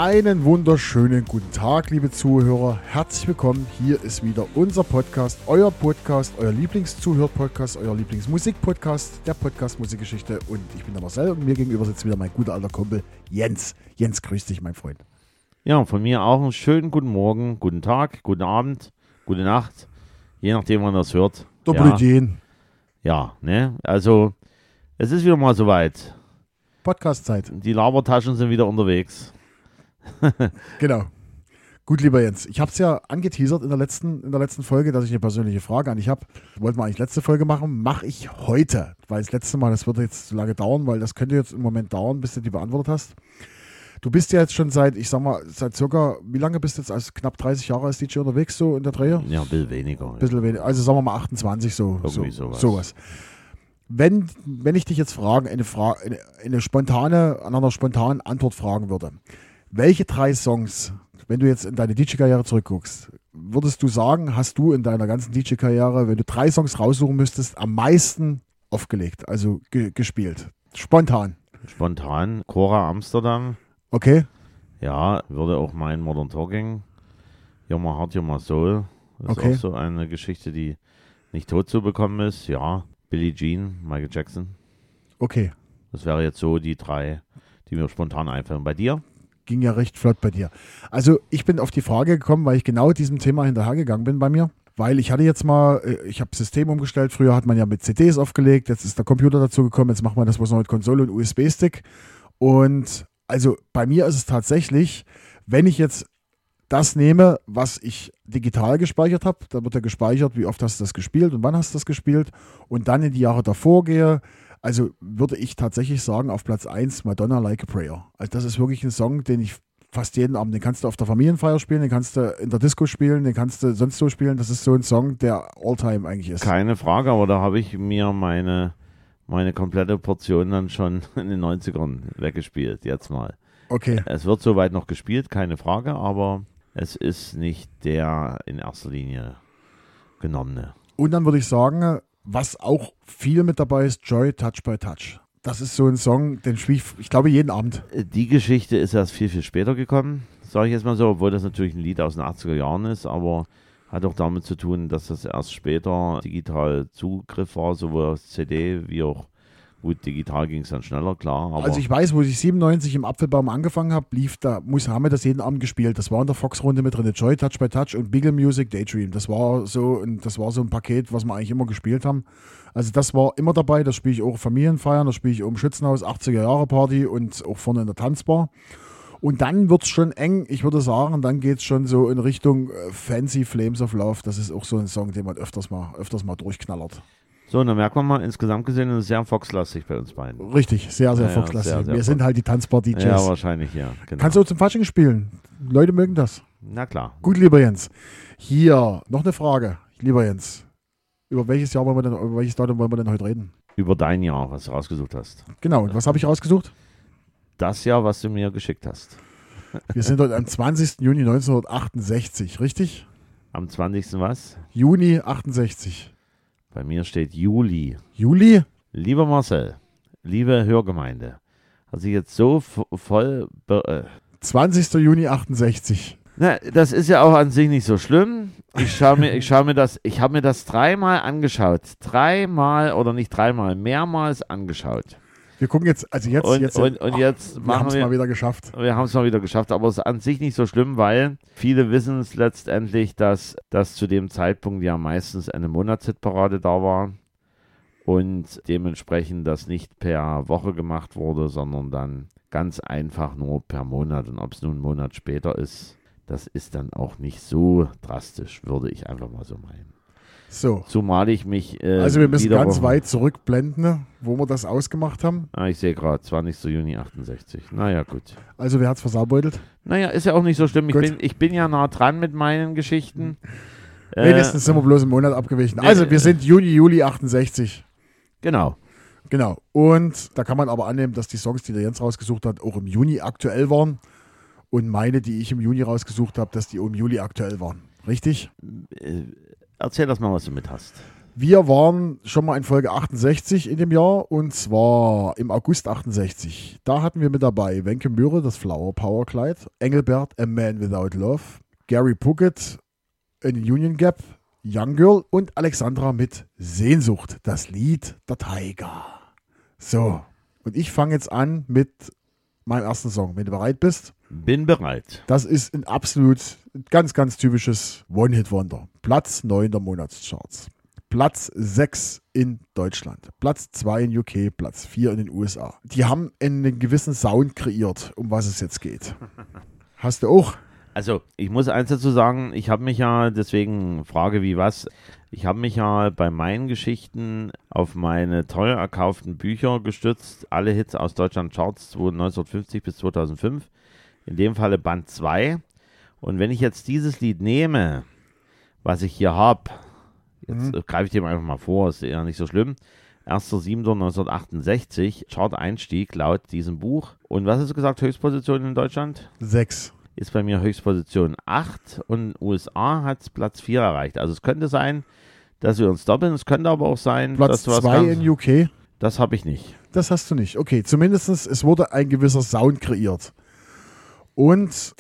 Einen wunderschönen guten Tag, liebe Zuhörer. Herzlich willkommen. Hier ist wieder unser Podcast, euer Lieblingszuhör-Podcast, euer Lieblingsmusik-Podcast, der Podcast Musikgeschichte. Und ich bin der Marcel und mir gegenüber sitzt wieder mein guter alter Kumpel Jens. Jens, grüß dich, mein Freund. Ja, von mir auch einen schönen guten Morgen, guten Tag, guten Abend, gute Nacht, je nachdem, wann das hört. Doppelideen. Ja, ne? Also, es ist wieder mal soweit. Podcast-Zeit. Die Labertaschen sind wieder unterwegs. Genau. Gut, lieber Jens, ich habe es ja angeteasert in der letzten Folge, dass ich eine persönliche Frage an dich habe. Wollten wir eigentlich letzte Folge machen, mache ich heute, weil das letzte Mal, das wird jetzt zu lange dauern, weil das könnte jetzt im Moment dauern, bis du die beantwortet hast. Du bist ja jetzt schon seit circa, wie lange bist du jetzt als knapp 30 Jahre als DJ unterwegs, so in der Drehe? Ja, ein bisschen weniger. Weniger, also sagen wir mal 28, sowas. Wenn ich dich jetzt an einer spontanen Antwort fragen würde, welche 3 Songs, wenn du jetzt in deine DJ-Karriere zurückguckst, würdest du sagen, hast du in deiner ganzen DJ-Karriere, wenn du 3 Songs raussuchen müsstest, am meisten aufgelegt, also gespielt? Spontan. Spontan, Cora Amsterdam. Okay. Ja, würde auch mein Modern Talking. You're My Heart, You're My Soul. Das ist auch so eine Geschichte, die nicht tot zu bekommen ist. Ja, Billie Jean, Michael Jackson. Okay. Das wäre jetzt so die 3, die mir spontan einfallen. Bei dir? Ging ja recht flott bei dir. Also ich bin auf die Frage gekommen, weil ich genau diesem Thema hinterhergegangen bin bei mir. Weil ich habe System umgestellt. Früher hat man ja mit CDs aufgelegt, jetzt ist der Computer dazu gekommen, jetzt macht man das bloß noch mit Konsole und USB-Stick. Und also bei mir ist es tatsächlich, wenn ich jetzt das nehme, was ich digital gespeichert habe, dann wird ja gespeichert, wie oft hast du das gespielt und wann hast du das gespielt, und dann in die Jahre davor gehe, also würde ich tatsächlich sagen, auf Platz 1 Madonna Like a Prayer. Also das ist wirklich ein Song, den ich fast jeden Abend, den kannst du auf der Familienfeier spielen, den kannst du in der Disco spielen, den kannst du sonst so spielen. Das ist so ein Song, der Alltime eigentlich ist. Keine Frage, aber da habe ich mir meine komplette Portion dann schon in den 90ern weggespielt, jetzt mal. Okay. Es wird soweit noch gespielt, keine Frage, aber es ist nicht der in erster Linie genommene. Und dann würde ich sagen, was auch viel mit dabei ist, Joy Touch by Touch. Das ist so ein Song, den spiele ich glaube, jeden Abend. Die Geschichte ist erst viel, viel später gekommen, sage ich jetzt mal so, obwohl das natürlich ein Lied aus den 80er Jahren ist, aber hat auch damit zu tun, dass das erst später digital Zugriff war, sowohl aus CD wie auch, gut, digital ging es dann schneller, klar. Aber also ich weiß, wo ich 97 im Apfelbaum angefangen habe, haben wir das jeden Abend gespielt. Das war in der Fox-Runde mit drin, Joy Touch by Touch und Beagle Music Daydream. Das war so ein Paket, was wir eigentlich immer gespielt haben. Also das war immer dabei, das spiele ich auch Familienfeiern, das spiele ich auch im Schützenhaus, 80er-Jahre-Party und auch vorne in der Tanzbar. Und dann wird es schon eng, ich würde sagen, dann geht es schon so in Richtung Fancy Flames of Love. Das ist auch so ein Song, den man öfters mal durchknallert. So, und dann merkt man mal, insgesamt gesehen ist es sehr foxlastig bei uns beiden. Richtig, sehr, sehr foxlastig. Wir sind halt die Tanzbar-DJs. Ja, wahrscheinlich, ja. Genau. Kannst du auch zum Fasching spielen? Leute mögen das. Na klar. Gut, lieber Jens. Hier, noch eine Frage, lieber Jens. Über welches Datum wollen wir denn heute reden? Über dein Jahr, was du rausgesucht hast. Genau, und was habe ich rausgesucht? Das Jahr, was du mir geschickt hast. Wir sind heute am 20. Juni 1968, richtig? Am 20. was? Juni 68. Bei mir steht Juli. Juli? Lieber Marcel, liebe Hörgemeinde, hat sich jetzt so voll... 20. Juni 68. Na, das ist ja auch an sich nicht so schlimm. Ich habe mir das 3-mal angeschaut. 3-mal oder nicht 3-mal, mehrmals angeschaut. Wir gucken jetzt, also jetzt und jetzt wir haben es mal wieder geschafft. Wir haben es mal wieder geschafft, aber es ist an sich nicht so schlimm, weil viele wissen es letztendlich, dass zu dem Zeitpunkt ja meistens eine Monatshitparade da war und dementsprechend das nicht per Woche gemacht wurde, sondern dann ganz einfach nur per Monat. Und ob es nun einen Monat später ist, das ist dann auch nicht so drastisch, würde ich einfach mal so meinen. So. Zumal ich mich also wir müssen ganz weit zurückblenden, wo wir das ausgemacht haben. Ich sehe gerade, 20. Juni 68. Naja, gut. Also wer hat es versaubeutet? Naja, ist ja auch nicht so schlimm. Ich bin ja nah dran mit meinen Geschichten. Wenigstens sind wir bloß einen Monat abgewichen. Also wir sind Juli 68. Genau. Und da kann man aber annehmen, dass die Songs, die der Jens rausgesucht hat, auch im Juni aktuell waren. Und meine, die ich im Juni rausgesucht habe, dass die auch im Juli aktuell waren. Richtig? Erzähl das mal, was du mit hast. Wir waren schon mal in Folge 68 in dem Jahr und zwar im August 68. Da hatten wir mit dabei Wenke Mühre, das Flower Power Kleid, Engelbert, A Man Without Love, Gary Puckett, in Union Gap, Young Girl und Alexandra mit Sehnsucht, das Lied der Tiger. So, und ich fange jetzt an mit meinem ersten Song, wenn du bereit bist. Bin bereit. Das ist ein absolut ganz, ganz typisches One-Hit-Wonder. Platz 9 der Monatscharts. Platz 6 in Deutschland. Platz 2 in UK, Platz 4 in den USA. Die haben einen gewissen Sound kreiert, um was es jetzt geht. Hast du auch? Also, ich muss eins dazu sagen, ich habe mich ja, deswegen Frage wie was, ich habe mich ja bei meinen Geschichten auf meine teuer erkauften Bücher gestützt, alle Hits aus Deutschland Charts 1950 bis 2005, in dem Falle Band 2. Und wenn ich jetzt dieses Lied nehme, was ich hier habe, jetzt greife ich dem einfach mal vor, ist ja nicht so schlimm, 1.7.1968, Chart-Einstieg laut diesem Buch. Und was hast du gesagt, Höchstposition in Deutschland? 6. Ist bei mir Höchstposition 8 und USA hat es Platz 4 erreicht. Also es könnte sein, dass wir uns doppeln. Es könnte aber auch sein, Platz dass du 2 in UK. Das habe ich nicht. Das hast du nicht. Okay, zumindest es wurde ein gewisser Sound kreiert. Und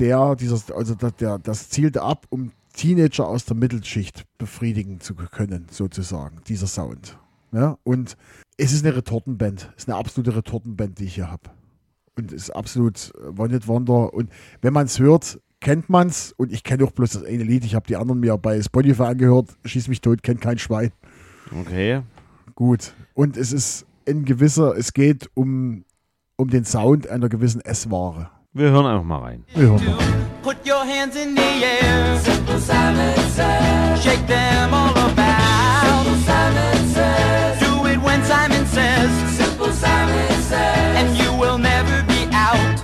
das zielte ab, um Teenager aus der Mittelschicht befriedigen zu können, sozusagen, dieser Sound. Ja? Und es ist eine Retortenband. Es ist eine absolute Retortenband, die ich hier habe. Und ist absolut One-Hit-Wonder. Und wenn man es hört, kennt man es. Und ich kenne auch bloß das eine Lied. Ich habe die anderen mir bei Spotify angehört. Schieß mich tot, kennt kein Schwein. Okay. Gut. Und es geht um den Sound einer gewissen Essware. Wir hören einfach mal rein. Wir hören mal. Put your hands in the air. Simple Simon says. Shake them all about. Simple Simon says. Do it when Simon says. Simple Simon says. And you will never be out.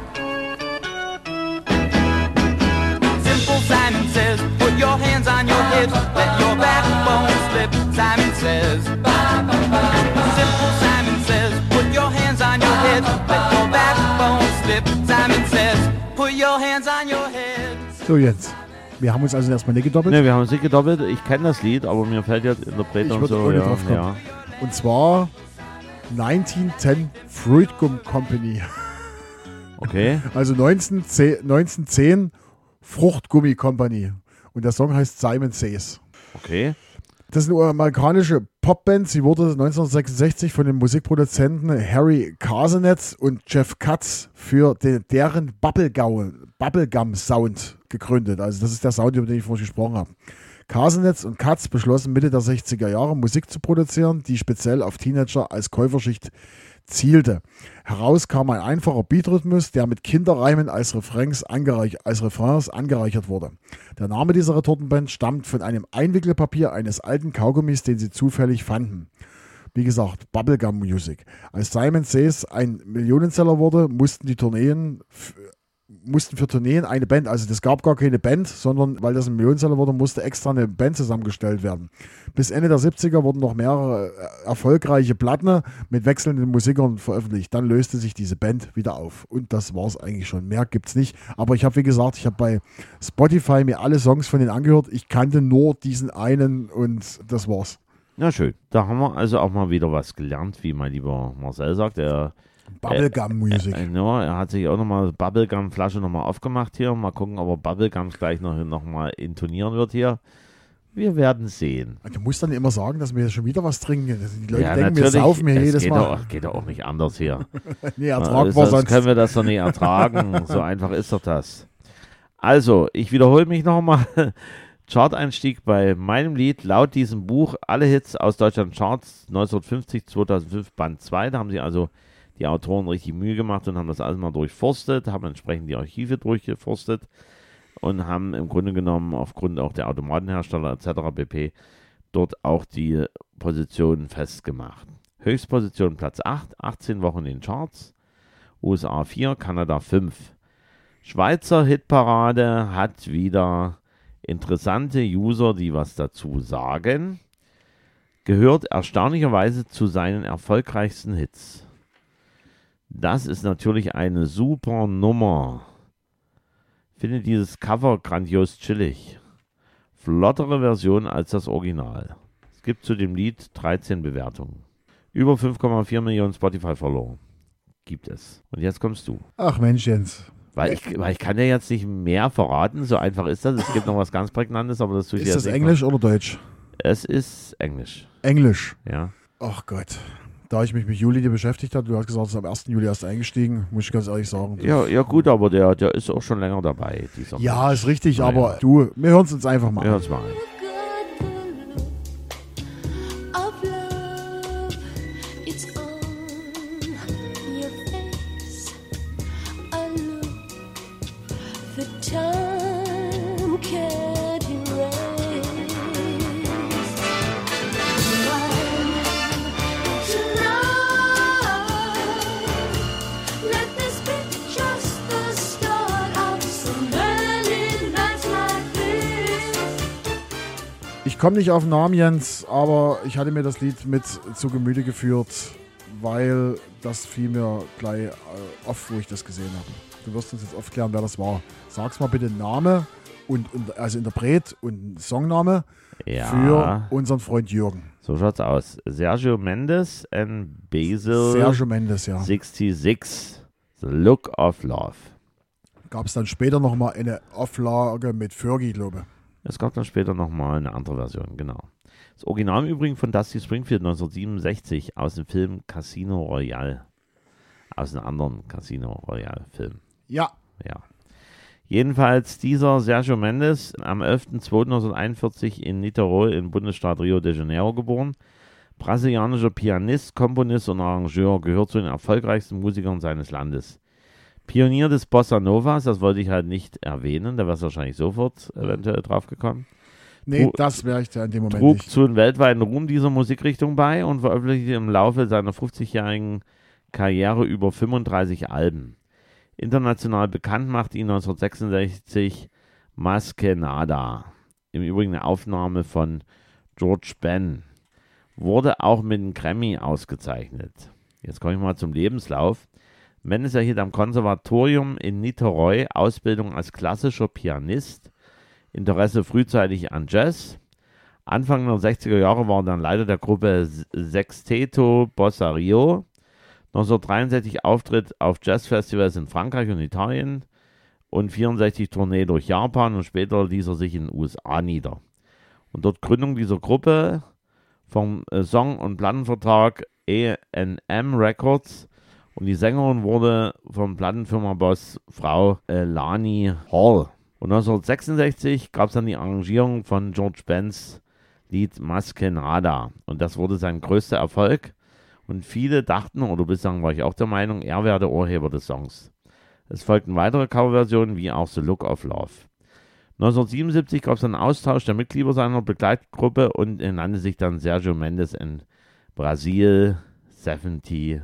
Simple Simon says. Put your hands on your hips. Let your backbone slip. Simon says. Simple Simon says. Put your hands on your hips. Let your backbone slip. Simon says. Put your hands on your head. So, Jens. Wir haben uns also erstmal nicht gedoppelt. Ne, wir haben uns nicht gedoppelt. Ich kenne das Lied, aber mir fällt jetzt Interpret und so. Ja, drauf kommen. Ja. Und zwar 1910 Fruit Gum Company. Okay. Also 1910 Fruchtgummi Company. Und der Song heißt Simon Says. Okay. Das ist eine amerikanische Popband. Sie wurde 1966 von den Musikproduzenten Harry Carsenet und Jeff Katz für deren Bubblegum-Sound gegründet. Also das ist der Sound, über den ich vorhin gesprochen habe. Carsenet und Katz beschlossen Mitte der 60er Jahre Musik zu produzieren, die speziell auf Teenager als Käuferschicht zielte. Heraus kam ein einfacher Beatrhythmus, der mit Kinderreimen als Refrains angereichert wurde. Der Name dieser Retortenband stammt von einem Einwickelpapier eines alten Kaugummis, den sie zufällig fanden. Wie gesagt, Bubblegum Music. Als Simon Says ein Millionenseller wurde, mussten für Tourneen eine Band, also das gab gar keine Band, sondern weil das ein Millionenseller wurde, musste extra eine Band zusammengestellt werden. Bis Ende der 70er wurden noch mehrere erfolgreiche Platten mit wechselnden Musikern veröffentlicht. Dann löste sich diese Band wieder auf. Und das war es eigentlich schon. Mehr gibt es nicht. Aber ich habe, wie gesagt, bei Spotify mir alle Songs von denen angehört. Ich kannte nur diesen einen und das war's. Na schön. Da haben wir also auch mal wieder was gelernt, wie mein lieber Marcel sagt. Bubblegum-Musik. Er hat sich auch nochmal Bubblegum-Flasche nochmal aufgemacht hier. Mal gucken, ob er Bubblegums gleich noch mal intonieren wird hier. Wir werden sehen. Du musst dann immer sagen, dass wir schon wieder was trinken. Die Leute denken, wir saufen hier jedes Mal. Geht doch auch nicht anders hier. Nee, ertragbar sonst können wir das doch nicht ertragen. So einfach ist doch das. Also, ich wiederhole mich nochmal. Chart-Einstieg bei meinem Lied laut diesem Buch. Alle Hits aus Deutschland Charts 1950, 2005, Band 2. Da haben sie also die Autoren richtig Mühe gemacht und haben das alles mal durchforstet, haben entsprechend die Archive durchgeforstet und haben im Grunde genommen aufgrund auch der Automatenhersteller etc. pp. dort auch die Positionen festgemacht. Höchstposition Platz 8, 18 Wochen in den Charts, USA 4, Kanada 5. Schweizer Hitparade hat wieder interessante User, die was dazu sagen. Gehört erstaunlicherweise zu seinen erfolgreichsten Hits. Das ist natürlich eine super Nummer. Ich finde dieses Cover grandios chillig. Flottere Version als das Original. Es gibt zu dem Lied 13 Bewertungen. Über 5,4 Millionen Spotify-Follower gibt es. Und jetzt kommst du. Ach Mensch, Jens. Weil ich kann dir jetzt nicht mehr verraten, so einfach ist das. Es gibt noch was ganz Prägnantes, aber das tue ich Ist jetzt das nicht Englisch oder Deutsch? Es ist Englisch, Englisch. ja. Ach Gott. Da ich mich mit Juli beschäftigt habe, du hast gesagt, es ist am 1. Juli erst eingestiegen, muss ich ganz ehrlich sagen. Ja gut, aber der ist auch schon länger dabei. Dieser Ja, Mensch. ist richtig, Ja, aber ja. du, wir hören es uns einfach mal Wir hören an. es mal ein. Of love, it's on your face. A look that time can't erase. Tonight, let this be just the start of so many nights like this. Ich komme nicht auf den Namen, Jens, aber ich hatte mir das Lied mit zu Gemüte geführt, weil das fiel mir gleich auf, wo ich das gesehen habe. Du wirst uns jetzt aufklären, wer das war. Sag's mal bitte Name also Interpret und Songname Ja, für unseren Freund Jürgen. so schaut's aus. Sergio Mendes and Basil Sergio Mendes, ja. 66, The Look of Love. Gab es dann später nochmal eine Auflage mit Fergie, glaube ich. Es gab dann später nochmal eine andere Version, genau. Das Original im Übrigen von Dusty Springfield 1967 aus dem Film Casino Royale. Aus einem anderen Casino Royale Film. Ja, Ja. Jedenfalls dieser Sergio Mendes, am 11.02.1941 in Niterói im Bundesstaat Rio de Janeiro geboren. Brasilianischer Pianist, Komponist und Arrangeur, gehört zu den erfolgreichsten Musikern seines Landes. Pionier des Bossa Novas, das wollte ich halt nicht erwähnen, da wärst du wahrscheinlich sofort eventuell drauf gekommen. nee, das wäre ich da in dem Moment Trug nicht. zu den weltweiten Ruhm dieser Musikrichtung bei und veröffentlichte im Laufe seiner 50-jährigen Karriere über 35 Alben. International bekannt macht ihn 1966 Mas Que Nada. Im Übrigen eine Aufnahme von George Ben. Wurde auch mit einem Grammy ausgezeichnet. Jetzt komme ich mal zum Lebenslauf. Mendes erhielt am Konservatorium in Niterói Ausbildung als klassischer Pianist, Interesse frühzeitig an Jazz. Anfang der 60er Jahre war er dann Leiter der Gruppe Sexteto Bossa Rio. 1963 Auftritt auf Jazzfestivals in Frankreich und Italien und 64 Tournee durch Japan und später ließ er sich in den USA nieder. Und dort Gründung dieser Gruppe vom Song- und Plattenvertrag A&M Records und die Sängerin wurde vom Plattenfirma-Boss Frau Lani Hall. Und 1966 gab es dann die Arrangierung von George Bens Lied Mas Que Nada und das wurde sein größter Erfolg. Und viele dachten, oder bislang war ich auch der Meinung, er wäre der Urheber des Songs. Es folgten weitere Coverversionen, wie auch The Look of Love. 1977 gab es einen Austausch der Mitglieder seiner Begleitgruppe und er nannte sich dann Sergio Mendes in Brasil 77.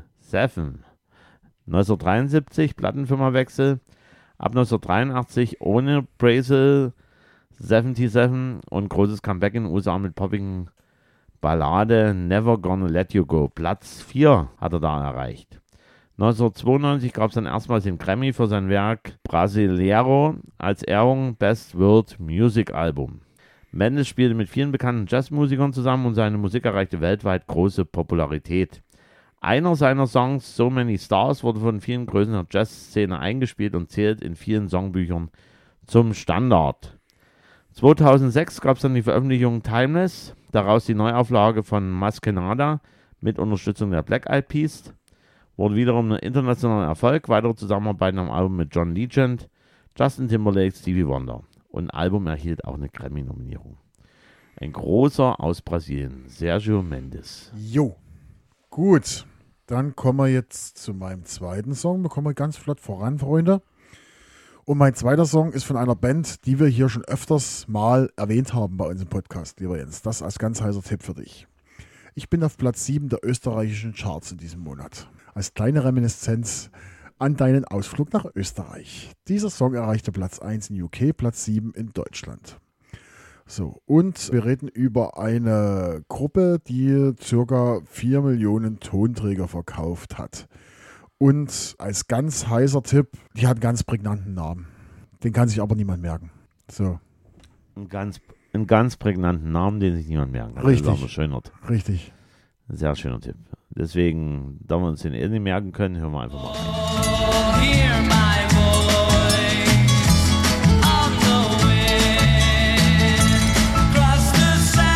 1973 Plattenfirmawechsel, ab 1983 ohne Brasil 77 und großes Comeback in den USA mit poppigen Ballade Never Gonna Let You Go. Platz 4 hat er da erreicht. 1992 gab es dann erstmals den Grammy für sein Werk Brasileiro als Ehrung Best World Music Album. Mendes spielte mit vielen bekannten Jazzmusikern zusammen und seine Musik erreichte weltweit große Popularität. Einer seiner Songs, So Many Stars, wurde von vielen Größen der Jazzszene eingespielt und zählt in vielen Songbüchern zum Standard. 2006 gab es dann die Veröffentlichung Timeless, daraus die Neuauflage von Mas Que Nada mit Unterstützung der Black Eyed Peas. Wurde wiederum ein internationaler Erfolg, weitere Zusammenarbeiten am Album mit John Legend, Justin Timberlake, Stevie Wonder. Und ein Album erhielt auch eine Grammy-Nominierung. Ein großer aus Brasilien, Sergio Mendes. Jo, gut. Dann kommen wir jetzt zu meinem zweiten Song. Wir kommen ganz flott voran, Freunde. Und mein zweiter Song ist von einer Band, die wir hier schon öfters mal erwähnt haben bei uns im Podcast, lieber Jens. Das als ganz heißer Tipp für dich. Ich bin auf Platz 7 der österreichischen Charts in diesem Monat. Als kleine Reminiszenz an deinen Ausflug nach Österreich. Dieser Song erreichte Platz 1 in UK, Platz 7 in Deutschland. So, und wir reden über eine Gruppe, die ca. 4 Millionen Tonträger verkauft hat. Und als ganz heißer Tipp, die hat einen ganz prägnanten Namen. Den kann sich aber niemand merken. So. Ein ganz einen ganz prägnanten Namen, den sich niemand merken kann. Richtig. Das ist aber ein schöner, Richtig. sehr schöner Tipp. Deswegen, da wir uns den nicht merken können, hören wir einfach mal. Hear my voice on the wind, cross the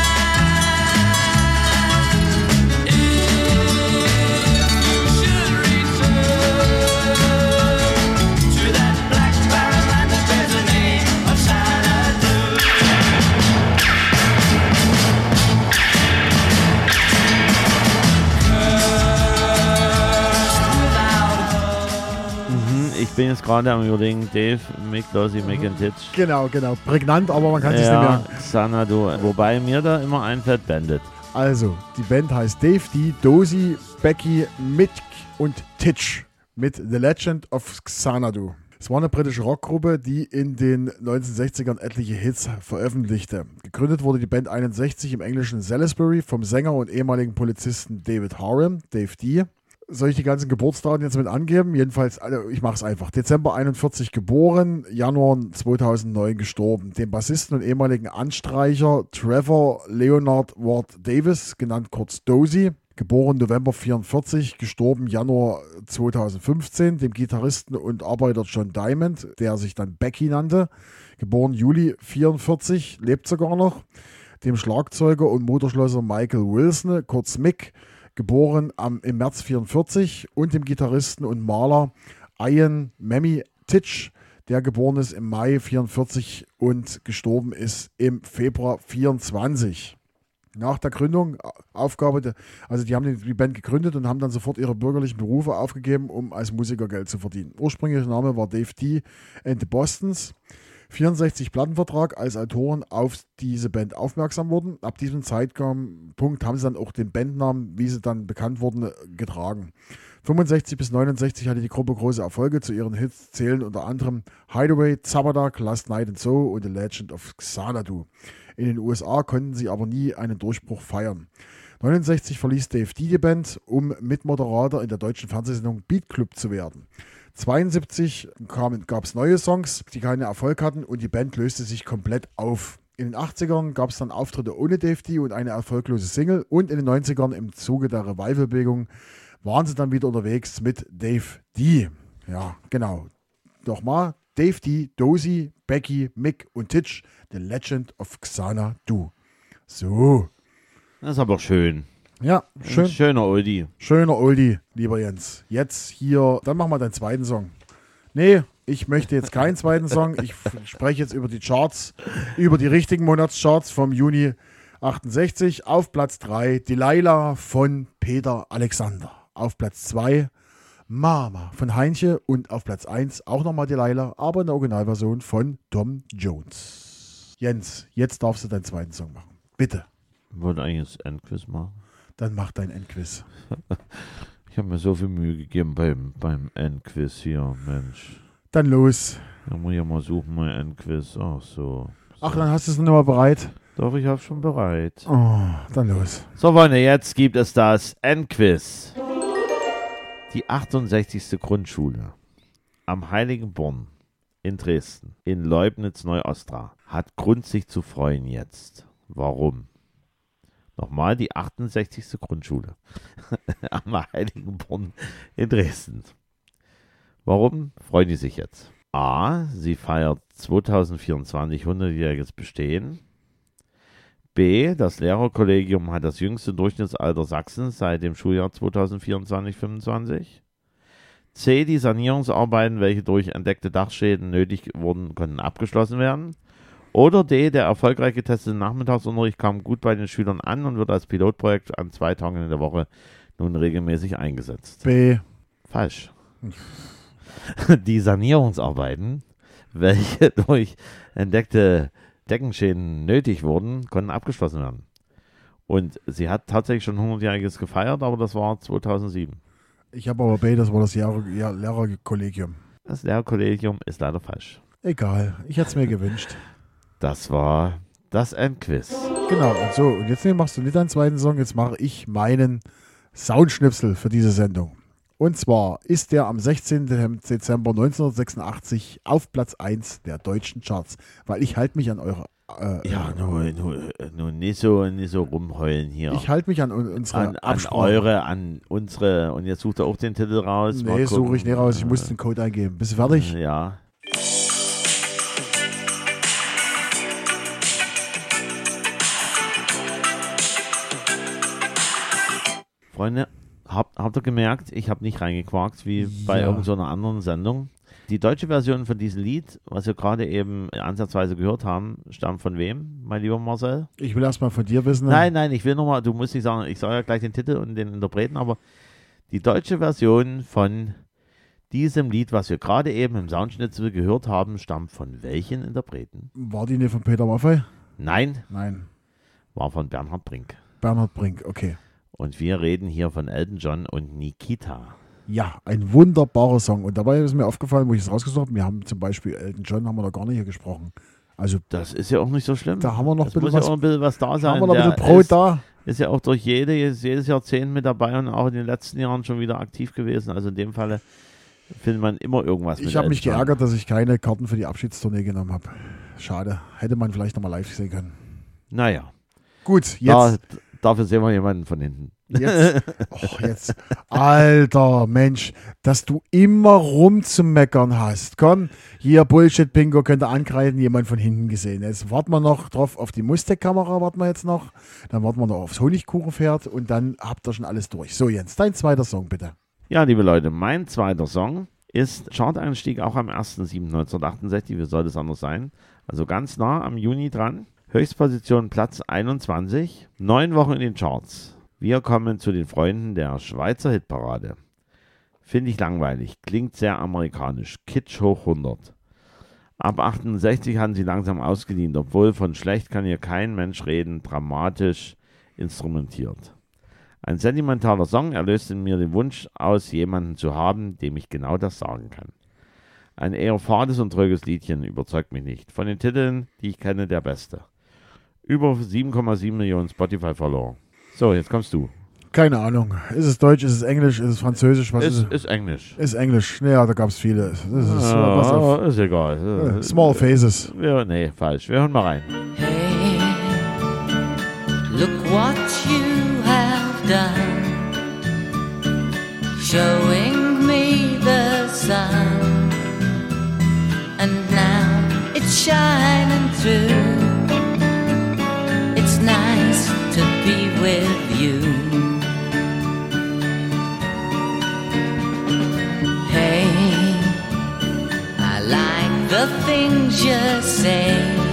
sand. If you should return to that black barren land that bears the name of Xanadu. Ich bin jetzt gerade am überlegen, Dave, Mick, Losey, Mick und Titch. Genau. Prägnant, aber man kann sich nicht Ja, merken. Xanadu. Wobei mir da immer einfällt Bandit. Also, die Band heißt Dave D, Dozy, Becky, Mick und Titch mit The Legend of Xanadu. Es war eine britische Rockgruppe, die in den 1960ern etliche Hits veröffentlichte. Gegründet wurde die Band 61 im englischen Salisbury vom Sänger und ehemaligen Polizisten David Harum, Dave D. Soll ich die ganzen Geburtsdaten jetzt mit angeben? Jedenfalls, also ich mache es einfach. Dezember 41 geboren, Januar 2009 gestorben. Den Bassisten und ehemaligen Anstreicher Trevor Leonard Ward Davis, genannt kurz Dozy, geboren November 44, gestorben Januar 2015. Dem Gitarristen und Arbeiter John Diamond, der sich dann Becky nannte, geboren Juli 44, lebt sogar noch. Dem Schlagzeuger und Motorschlosser Michael Wilson, kurz Mick, geboren im März 44, und dem Gitarristen und Maler Ian Memmi Titch, der geboren ist im Mai 44 und gestorben ist im Februar 24. Nach der Gründung, die haben die Band gegründet und haben dann sofort ihre bürgerlichen Berufe aufgegeben, um als Musiker Geld zu verdienen. Ursprünglicher Name war Dave D. and the Bostons. 64 Plattenvertrag, als Autoren auf diese Band aufmerksam wurden. Ab diesem Zeitpunkt haben sie dann auch den Bandnamen, wie sie dann bekannt wurden, getragen. 65 bis 69 hatte die Gruppe große Erfolge. Zu ihren Hits zählen unter anderem Hideaway, Zabadak, Last Night and So und The Legend of Xanadu. In den USA konnten sie aber nie einen Durchbruch feiern. 69 verließ Dave D. die Band, um Mitmoderator in der deutschen Fernsehsendung Beat Club zu werden. 72 gab es neue Songs, die keinen Erfolg hatten, und die Band löste sich komplett auf. In den 80ern gab es dann Auftritte ohne Dave D. und eine erfolglose Single, und in den 90ern im Zuge der Revival-Bewegung waren sie dann wieder unterwegs mit Dave D. Ja, genau. Nochmal, Dave D., Dozy, Becky, Mick und Titch, The Legend of Xanadu. So. Das ist aber schön. Ja, schön. Ein schöner Oldie. Schöner Oldie, lieber Jens. Jetzt hier, dann machen wir deinen zweiten Song. Nee, ich möchte jetzt keinen zweiten Song. Ich spreche jetzt über die Charts, über die richtigen Monatscharts vom Juni 68. Auf Platz 3 Delilah von Peter Alexander. Auf Platz 2 Mama von Heinche. Und auf Platz 1 auch nochmal Delilah, aber in der Originalversion von Tom Jones. Jens, jetzt darfst du deinen zweiten Song machen. Bitte. Ich wollte eigentlich das Endquiz machen. Dann mach dein Endquiz. Ich habe mir so viel Mühe gegeben beim Endquiz hier, Mensch. Dann los. Da muss ich ja mal suchen, mein Endquiz. Ach so. Ach, dann hast du es noch mal bereit. Doch, ich habe schon bereit. Oh, dann los. So, Freunde, jetzt gibt es das Endquiz. Die 68. Grundschule am Heiligenborn in Dresden, in Leubnitz-Neuostra, hat Grund, sich zu freuen jetzt. Warum? Nochmal, die 68. Grundschule am Heiligenborn in Dresden. Warum freuen die sich jetzt? A. Sie feiert 2024 100-jähriges Bestehen. B. Das Lehrerkollegium hat das jüngste Durchschnittsalter Sachsens seit dem Schuljahr 2024/25. C. Die Sanierungsarbeiten, welche durch entdeckte Dachschäden nötig wurden, konnten abgeschlossen werden. Oder D. Der erfolgreich getestete Nachmittagsunterricht kam gut bei den Schülern an und wird als Pilotprojekt an 2 Tagen in der Woche nun regelmäßig eingesetzt. B. Falsch. Die Sanierungsarbeiten, welche durch entdeckte Deckenschäden nötig wurden, konnten abgeschlossen werden. Und sie hat tatsächlich schon 100-jähriges gefeiert, aber das war 2007. Ich habe aber B, das war das Lehrerkollegium. Das Lehrerkollegium ist leider falsch. Egal, ich hätte es mir gewünscht. Das war das Endquiz. Genau, und so. Und jetzt machst du nicht deinen zweiten Song, jetzt mache ich meinen Soundschnipsel für diese Sendung. Und zwar ist der am 16. Dezember 1986 auf Platz 1 der deutschen Charts. Weil ich halte mich an eure Ja, nur nicht so rumheulen hier. Ich halte mich an unsere an Absprache. an unsere, und jetzt sucht er auch den Titel raus. Mal Nee, gucken. suche ich nicht raus. Ich muss den Code eingeben. Bist du fertig? Ja. Freunde, habt ihr gemerkt, ich habe nicht reingequakt wie bei Ja. irgendeiner anderen Sendung. Die deutsche Version von diesem Lied, was wir gerade eben ansatzweise gehört haben, stammt von wem, mein lieber Marcel? Ich will erst mal von dir wissen. Nein, ich will nochmal, du musst nicht sagen, ich sage ja gleich den Titel und den Interpreten, aber die deutsche Version von diesem Lied, was wir gerade eben im Soundschnitzel gehört haben, stammt von welchen Interpreten? War die nicht von Peter Maffay? Nein, Nein. war von Bernhard Brink. Bernhard Brink, okay. Und wir reden hier von Elton John und Nikita. Ja, ein wunderbarer Song. Und dabei ist mir aufgefallen, wo ich es rausgesucht habe, wir haben zum Beispiel Elton John, haben wir noch gar nicht hier gesprochen. Also Das ist ja auch nicht so schlimm. da haben wir noch das ein muss bisschen ja auch ein bisschen was da was, sein. haben wir noch ein Der bisschen Brot ist, da. ist ja auch durch jedes Jahrzehnt mit dabei und auch in den letzten Jahren schon wieder aktiv gewesen. Also in dem Falle findet man immer irgendwas mit Ich habe mich Elton John. geärgert, dass ich keine Karten für die Abschiedstournee genommen habe. Schade. Hätte man vielleicht nochmal live sehen können. Naja, Gut, jetzt. dafür sehen wir jemanden von hinten. Jetzt. Alter Mensch, dass du immer rumzumeckern hast. Komm, hier Bullshit-Bingo könnt ihr ankreiden, jemand von hinten gesehen. Jetzt warten wir noch drauf auf die Mustec-Kamera, warten wir jetzt noch. Dann warten wir noch aufs Honigkuchenpferd und dann habt ihr schon alles durch. So, Jens, dein zweiter Song bitte. Ja, liebe Leute, mein zweiter Song ist Chart-Einstieg auch am 1.7.1968. Wie soll das anders sein? Also ganz nah am Juni dran. Höchstposition Platz 21. 9 Wochen in den Charts. Wir kommen zu den Freunden der Schweizer Hitparade. Finde ich langweilig. Klingt sehr amerikanisch. Kitsch hoch 100. Ab 68 haben sie langsam ausgedient, obwohl von schlecht kann hier kein Mensch reden. Dramatisch instrumentiert. Ein sentimentaler Song erlöst in mir den Wunsch aus, jemanden zu haben, dem ich genau das sagen kann. Ein eher fades und tröges Liedchen überzeugt mich nicht. Von den Titeln, die ich kenne, der beste. Über 7,7 Millionen Spotify-Follower. So, jetzt kommst du. Keine Ahnung. Ist es Deutsch, ist es Englisch, ist es Französisch? Was ist es? Ist Englisch. Ist Englisch. Naja, da gab es viele. Das ist, pass auf. Ist egal. Small Faces. Nee, falsch. Wir hören mal rein. Hey, look what you have done, showing me the sun, and now it's shining through. It's nice to be with you. Hey, I like the things you say.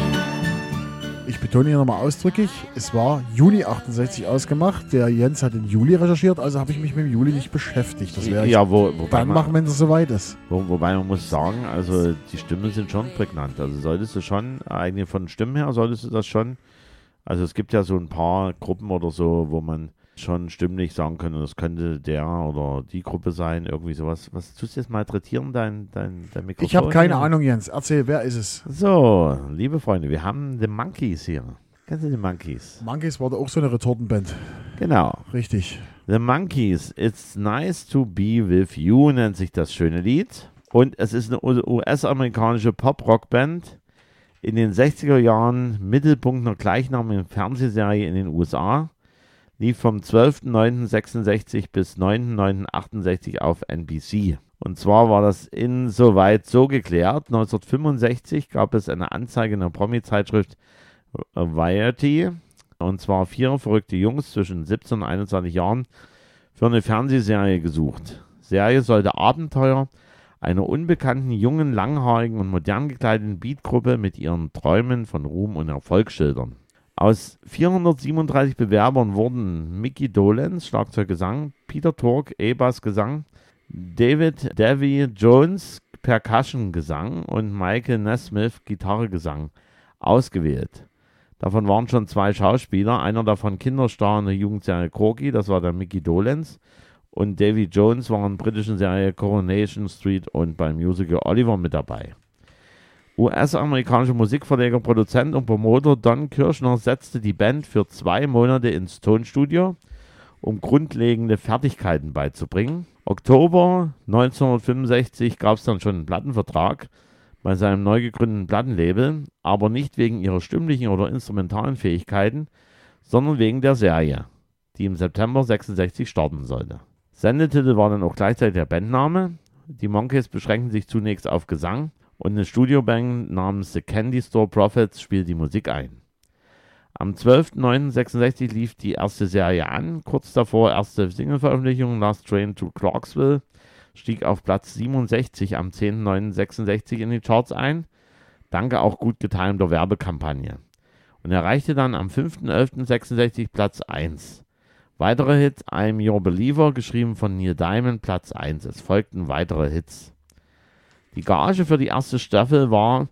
Ich betone hier nochmal ausdrücklich, es war Juni 68 ausgemacht. Der Jens hat den Juli recherchiert, also habe ich mich mit dem Juli nicht beschäftigt. Das werde ich Ja, wobei dann machen, wenn es soweit ist. Wobei man muss sagen, also die Stimmen sind schon prägnant. Also solltest du schon, eigentlich von Stimmen her, solltest du das schon, also es gibt ja so ein paar Gruppen oder so, wo man schon stimmlich sagen könnte, das könnte der oder die Gruppe sein, irgendwie sowas. Was tust du jetzt malträtieren, dein Mikrofon? Ich habe keine hier? Ahnung, Jens. Erzähl, wer ist es? So, liebe Freunde, wir haben The Monkees hier. Kennst du die Monkees? Monkeys war da auch so eine Retortenband. Genau. Richtig. The Monkees, It's Nice to Be With You nennt sich das schöne Lied. Und es ist eine US-amerikanische Pop-Rock-Band. In den 60er Jahren Mittelpunkt einer gleichnamigen Fernsehserie in den USA. Lief vom 12.09.66 bis 9.09.68 auf NBC. Und zwar war das insoweit so geklärt. 1965 gab es eine Anzeige in der Promi-Zeitschrift Variety. Und zwar 4 verrückte Jungs zwischen 17 und 21 Jahren für eine Fernsehserie gesucht. Serie sollte Abenteuer einer unbekannten, jungen, langhaarigen und modern gekleideten Beatgruppe mit ihren Träumen von Ruhm und Erfolg schildern. Aus 437 Bewerbern wurden Mickey Dolenz, Schlagzeug, Gesang, Peter Tork, E-Bass, Gesang, David Davy Jones, Percussion, Gesang und Michael Nesmith, Gitarre, Gesang ausgewählt. Davon waren schon 2 Schauspieler, einer davon Kinderstar in der Jugendserie Corky, das war der Mickey Dolenz, und Davy Jones war in der britischen Serie Coronation Street und beim Musical Oliver mit dabei. US-amerikanischer Musikverleger, Produzent und Promoter Don Kirshner setzte die Band für 2 Monate ins Tonstudio, um grundlegende Fertigkeiten beizubringen. Oktober 1965 gab es dann schon einen Plattenvertrag bei seinem neu gegründeten Plattenlabel, aber nicht wegen ihrer stimmlichen oder instrumentalen Fähigkeiten, sondern wegen der Serie, die im September 66 starten sollte. Sendetitel war dann auch gleichzeitig der Bandname. Die Monkees beschränken sich zunächst auf Gesang und eine Studioband namens The Candy Store Prophets spielt die Musik ein. Am 12.09.66 lief die erste Serie an, kurz davor erste Single-Veröffentlichung Last Train to Clarksville, stieg auf Platz 67 am 10.09.66 in die Charts ein, dank auch gut getimter Werbekampagne. Und erreichte dann am 5.11.66 Platz 1. Weitere Hits, I'm Your Believer, geschrieben von Neil Diamond, Platz 1. Es folgten weitere Hits. Die Gage für die erste Staffel war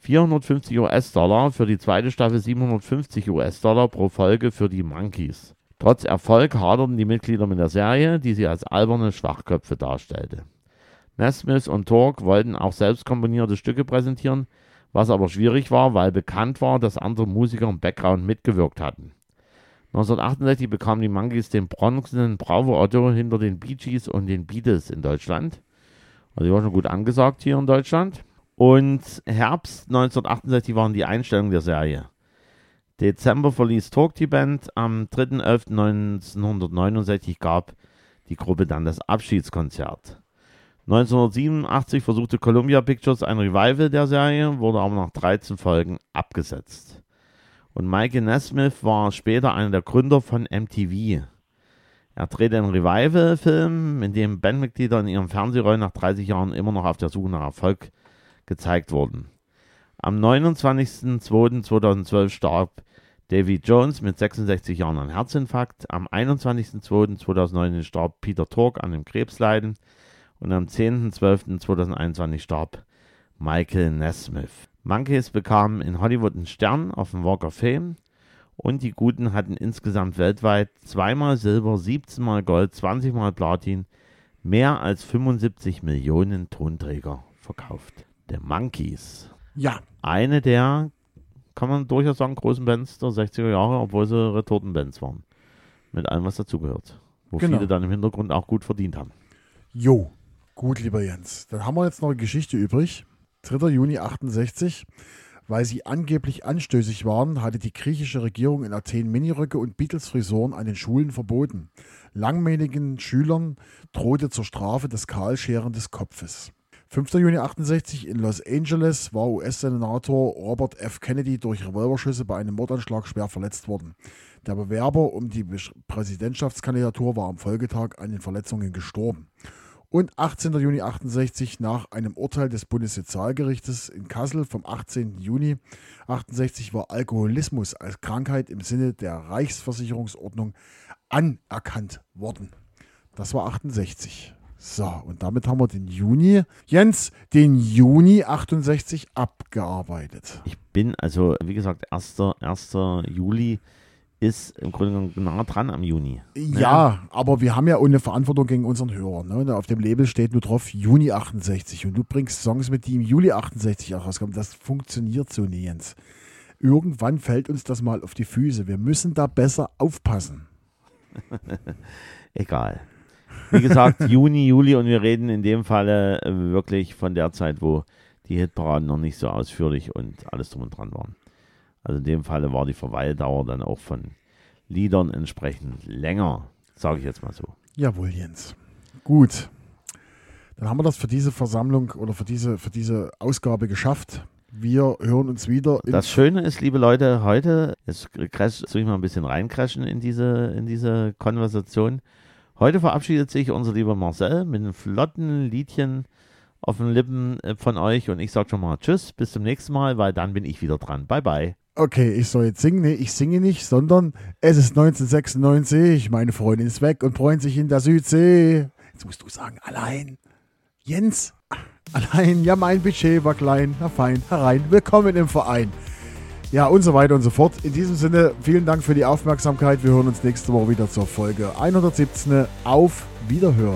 $450, für die zweite Staffel $750 pro Folge für die Monkees. Trotz Erfolg haderten die Mitglieder mit der Serie, die sie als alberne Schwachköpfe darstellte. Nesmith und Tork wollten auch selbst komponierte Stücke präsentieren, was aber schwierig war, weil bekannt war, dass andere Musiker im Background mitgewirkt hatten. 1968 bekamen die Monkees den bronzenen Bravo Otto hinter den Bee Gees und den Beatles in Deutschland. Also die waren schon gut angesagt hier in Deutschland. Und Herbst 1968 waren die Einstellungen der Serie. Dezember verließ Tork die Band. Am 3.11.1969 gab die Gruppe dann das Abschiedskonzert. 1987 versuchte Columbia Pictures ein Revival der Serie, wurde aber nach 13 Folgen abgesetzt. Und Michael Nesmith war später einer der Gründer von MTV. Er drehte einen Revival-Film, in dem Bandmitglieder in ihren Fernsehrollen nach 30 Jahren immer noch auf der Suche nach Erfolg gezeigt wurden. Am 29.02.2012 starb Davy Jones mit 66 Jahren an Herzinfarkt. Am 21.02.2009 starb Peter Tork an dem Krebsleiden. Und am 10.12.2021 starb Michael Nesmith. Monkees bekamen in Hollywood einen Stern auf dem Walk of Fame und die Guten hatten insgesamt weltweit 2-mal Silber, 17-mal Gold, 20-mal Platin, mehr als 75 Millionen Tonträger verkauft. Der Monkees. Ja. Eine der, kann man durchaus sagen, großen Bands der 60er Jahre, obwohl sie Retortenbands waren. Mit allem, was dazugehört. Wo Genau. viele dann im Hintergrund auch gut verdient haben. Jo, gut, lieber Jens. Dann haben wir jetzt noch eine Geschichte übrig. 3. Juni 68. Weil sie angeblich anstößig waren, hatte die griechische Regierung in Athen Miniröcke und Beatles-Frisuren an den Schulen verboten. Langmähligen Schülern drohte zur Strafe das Kahlscheren des Kopfes. 5. Juni 68 in Los Angeles war US-Senator Robert F. Kennedy durch Revolverschüsse bei einem Mordanschlag schwer verletzt worden. Der Bewerber um die Präsidentschaftskandidatur war am Folgetag an den Verletzungen gestorben. Und 18. Juni 68 nach einem Urteil des Bundessozialgerichtes in Kassel vom 18. Juni 68 war Alkoholismus als Krankheit im Sinne der Reichsversicherungsordnung anerkannt worden. Das war 68. So, und damit haben wir den Juni, Jens, den Juni 68 abgearbeitet. Ich bin, also wie gesagt, 1. Juli ist im Grunde genommen nah dran am Juni. Ja, aber wir haben ja auch eine Verantwortung gegen unseren Hörer. Ne? Auf dem Label steht nur drauf Juni 68 und du bringst Songs mit, die im Juli 68 auch rauskommen. Das funktioniert so nicht, Jens. Irgendwann fällt uns das mal auf die Füße. Wir müssen da besser aufpassen. Egal. Wie gesagt, Juni, Juli und wir reden in dem Falle wirklich von der Zeit, wo die Hitparaden noch nicht so ausführlich und alles drum und dran waren. Also in dem Falle war die Verweildauer dann auch von Liedern entsprechend länger, sage ich jetzt mal so. Jawohl, Jens. Gut. Dann haben wir das für diese Versammlung oder für diese Ausgabe geschafft. Wir hören uns wieder. Das Schöne ist, liebe Leute, heute, jetzt soll ich mal ein bisschen reincrashen in diese Konversation. Heute verabschiedet sich unser lieber Marcel mit einem flotten Liedchen auf den Lippen von euch und ich sage schon mal Tschüss, bis zum nächsten Mal, weil dann bin ich wieder dran. Bye, bye. Okay, ich soll jetzt singen. Nee, ich singe nicht, sondern es ist 1996. Meine Freundin ist weg und freut sich in der Südsee. Jetzt musst du sagen, allein. Jens, allein. Ja, mein Budget war klein. Na fein, herein. Willkommen im Verein. Ja, und so weiter und so fort. In diesem Sinne, vielen Dank für die Aufmerksamkeit. Wir hören uns nächste Woche wieder zur Folge 117. Auf Wiederhören.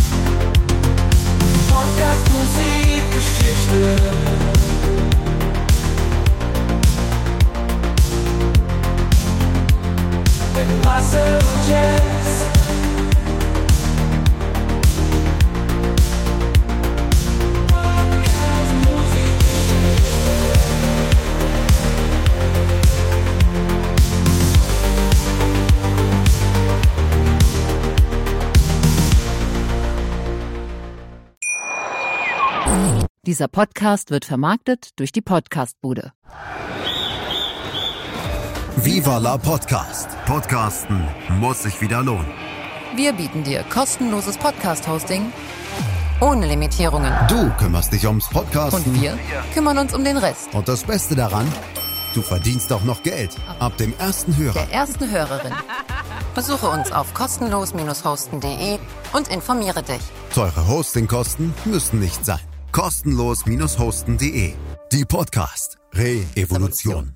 Podcast Musikgeschichte. passages. Dieser Podcast wird vermarktet durch die Podcastbude. Viva la Podcast. Podcasten muss sich wieder lohnen. Wir bieten dir kostenloses Podcast-Hosting ohne Limitierungen. Du kümmerst dich ums Podcasten. Und wir kümmern uns um den Rest. Und das Beste daran, du verdienst auch noch Geld. Ab dem ersten Hörer. Der ersten Hörerin. Besuche uns auf kostenlos-hosten.de und informiere dich. Teure Hostingkosten müssen nicht sein. Kostenlos-hosten.de. Die Podcast Re-Evolution.